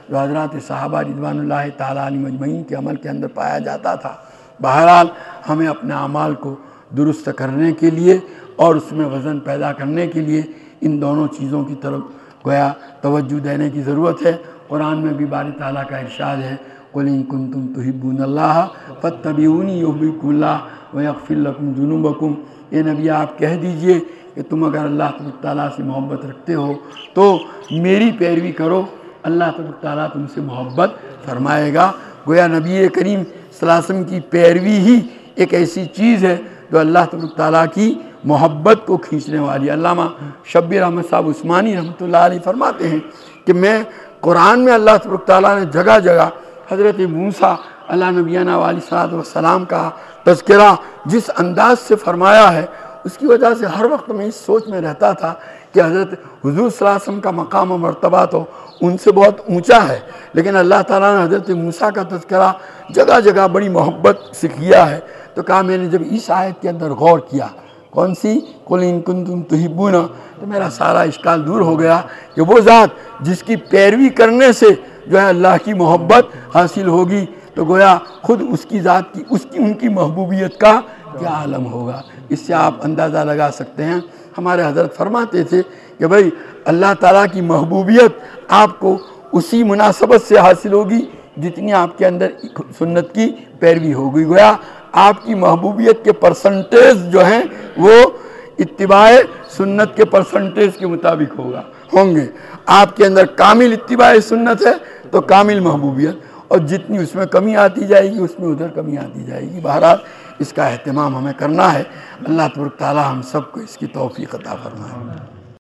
جو حضرات صحابہ رضوان اللہ تعالیٰ علیہم اجمعین کے عمل کے اندر پایا جاتا تھا۔ بہرحال ہمیں اپنے اعمال کو درست کرنے کے لیے اور اس میں وزن پیدا کرنے کے لیے ان دونوں چیزوں کی طرف گویا توجہ دینے کی ضرورت ہے۔ قرآن میں بھی باری تعالیٰ کا ارشاد ہے قُلْ إِن كُنتُمْ تُحِبُّونَ اللَّهَ فَاتَّبِعُونِي يُحْبِبْكُمُ اللَّهُ وَيَغْفِرْ لَكُمْ ذُنُوبَكُمْ۔ اے نبی آپ کہہ دیجئے کہ تم اگر اللہ تبارک تعالیٰ سے محبت رکھتے ہو تو میری پیروی کرو، اللہ تبارک تعالیٰ تم سے محبت فرمائے گا۔ گویا نبی کریم صلی اللہ علیہ وسلم کی پیروی ہی ایک ایسی چیز ہے جو اللہ تبارک تعالیٰ کی محبت کو کھینچنے والی۔ علامہ شبیر احمد صاحب عثمانی رحمۃ اللہ علیہ فرماتے ہیں کہ میں قرآن میں اللہ تبارک تعالیٰ نے جگہ جگہ حضرت موسیٰ علیہ نبینا علیہ السلام کا تذکرہ جس انداز سے فرمایا ہے، اس کی وجہ سے ہر وقت میں اس سوچ میں رہتا تھا کہ حضرت حضور صلی اللہ علیہ وسلم کا مقام و مرتبہ تو ان سے بہت اونچا ہے، لیکن اللہ تعالیٰ نے حضرت موسیٰ کا تذکرہ جگہ جگہ بڑی محبت سے کیا ہے۔ تو کہا میں نے جب اس آیت کے اندر غور کیا، کون سی قُلْ إِن كُنتُمْ تُحِبُّونَ، تو میرا سارا اشکال دور ہو گیا کہ وہ ذات جس کی پیروی کرنے سے جو ہے اللہ کی محبت حاصل ہوگی، تو گویا خود اس کی ذات کی ان کی محبوبیت کا کیا عالم ہوگا۔ اس سے آپ اندازہ لگا سکتے ہیں۔ ہمارے حضرت فرماتے تھے کہ بھئی اللہ تعالیٰ کی محبوبیت آپ کو اسی مناسبت سے حاصل ہوگی جتنی آپ کے اندر سنت کی پیروی ہوگی۔ گویا آپ کی محبوبیت کے پرسنٹیج جو ہیں وہ اتباع سنت کے پرسنٹیج کے مطابق ہوں گے۔ آپ کے اندر کامل اتباع سنت ہے تو کامل محبوبیت، اور جتنی اس میں کمی آتی جائے گی اس میں ادھر کمی آتی جائے گی۔ بہرحال اس کا اہتمام ہمیں کرنا ہے۔ اللہ تبارک تعالیٰ ہم سب کو اس کی توفیق عطا فرمائے۔